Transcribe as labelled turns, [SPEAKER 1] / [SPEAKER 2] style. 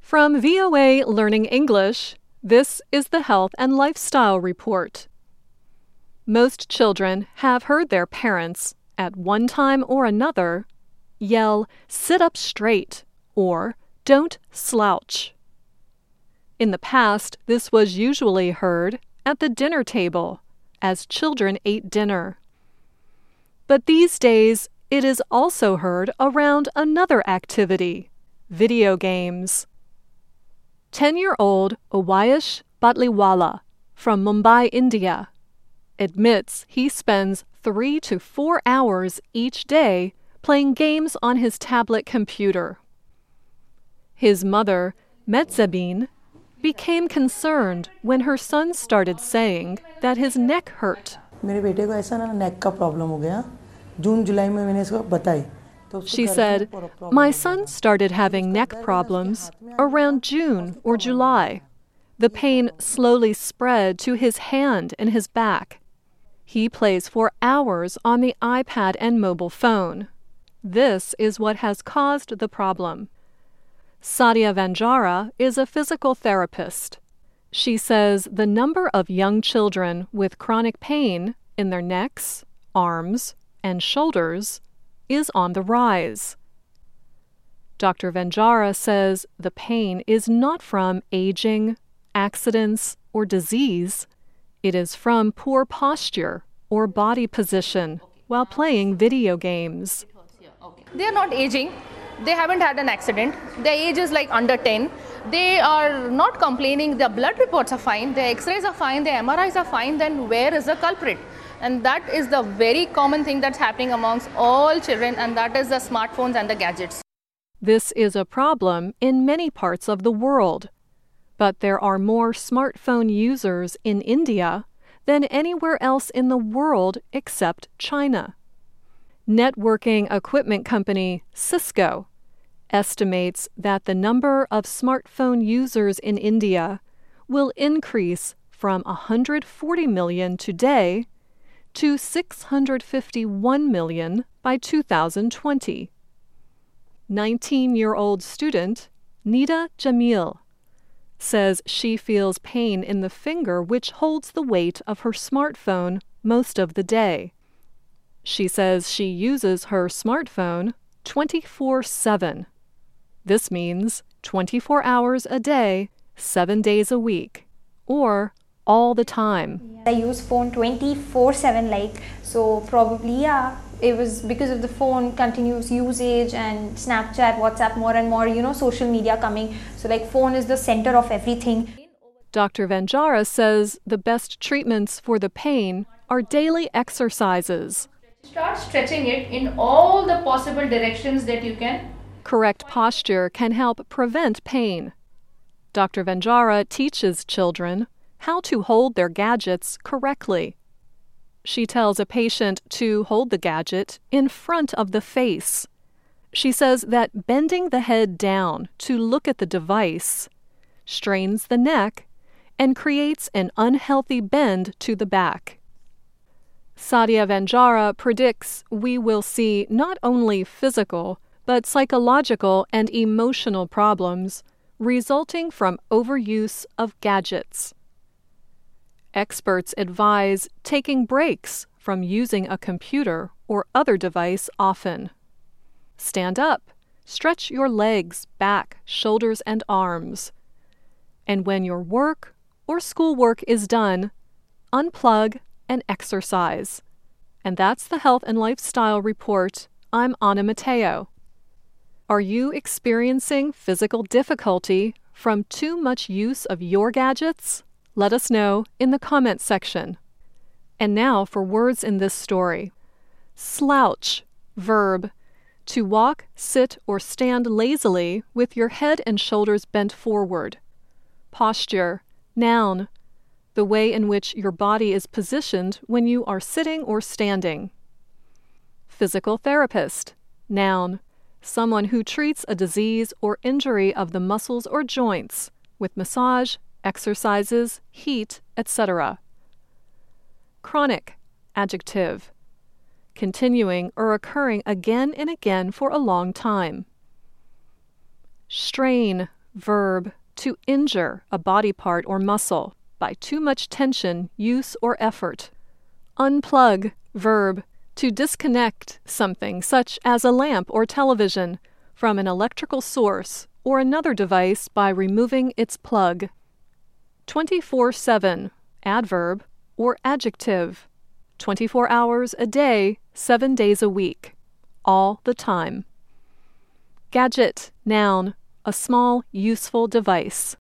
[SPEAKER 1] From VOA Learning English, this is the Health and Lifestyle Report. Most children have heard their parents, at one time or another, yell, "Sit up straight," or "Don't slouch." In the past, this was usually heard at the dinner table, as children ate dinner. But these days, it is also heard around another activity, video games. 10-year-old Owayesh Batliwala from Mumbai, India, admits he spends 3 to 4 hours each day playing games on his tablet computer. His mother, Medzabin, became concerned when her son started saying that his neck hurt.
[SPEAKER 2] मेरे बेटे को ऐसा ना neck का problem हो गया. जून-जुलाई में मैंने इसको बताई.
[SPEAKER 1] She said, "My son started having neck problems around June or July. The pain slowly spread to his hand and his back. He plays for hours on the iPad and mobile phone. This is what has caused the problem." Sadia Vanjara is a physical therapist. She says the number of young children with chronic pain in their necks, arms, and shoulders is on the rise. Dr. Vanjara says the pain is not from aging, accidents, or disease. It is from poor posture or body position while playing video games.
[SPEAKER 3] They are not aging. They haven't had an accident. Their age is like under 10. They are not complaining. Their blood reports are fine. Their x-rays are fine. Their MRIs are fine. Then where is the culprit? And that is the very common thing that's happening amongst all children, and that is the smartphones and the gadgets.
[SPEAKER 1] This is a problem in many parts of the world. But there are more smartphone users in India than anywhere else in the world except China. Networking equipment company Cisco estimates that the number of smartphone users in India will increase from 140 million today to 651 million by 2020. 19-year-old student Nida Jamil says she feels pain in the finger which holds the weight of her smartphone most of the day. She says she uses her smartphone 24/7. This means 24 hours a day, 7 days a week, or all the time.
[SPEAKER 4] I use phone 24/7, so probably, it was because of the phone continuous usage and Snapchat, WhatsApp, more and more, social media coming. So phone is the center of everything.
[SPEAKER 1] Dr. Vanjara says the best treatments for the pain are daily exercises.
[SPEAKER 3] Start stretching it in all the possible directions that you can.
[SPEAKER 1] Correct posture can help prevent pain. Dr. Vanjara teaches children how to hold their gadgets correctly. She tells a patient to hold the gadget in front of the face. She says that bending the head down to look at the device strains the neck and creates an unhealthy bend to the back. Sadia Vanjara predicts we will see not only physical but psychological and emotional problems resulting from overuse of gadgets. Experts advise taking breaks from using a computer or other device often. Stand up, stretch your legs, back, shoulders, and arms. And when your work or schoolwork is done, unplug and exercise. And that's the Health and Lifestyle Report. I'm Anna Mateo. Are you experiencing physical difficulty from too much use of your gadgets? Let us know in the comments section. And now for words in this story. Slouch, verb, to walk, sit, or stand lazily with your head and shoulders bent forward. Posture, noun, the way in which your body is positioned when you are sitting or standing. Physical therapist, noun, someone who treats a disease or injury of the muscles or joints with massage, exercises, heat, etc. Chronic, adjective, continuing or occurring again and again for a long time. Strain, verb, to injure a body part or muscle by too much tension, use, or effort. Unplug, verb, to disconnect something such as a lamp or television from an electrical source or another device by removing its plug. 24/7, adverb or adjective. 24 hours a day, 7 days a week. All the time. Gadget, noun, a small, useful device.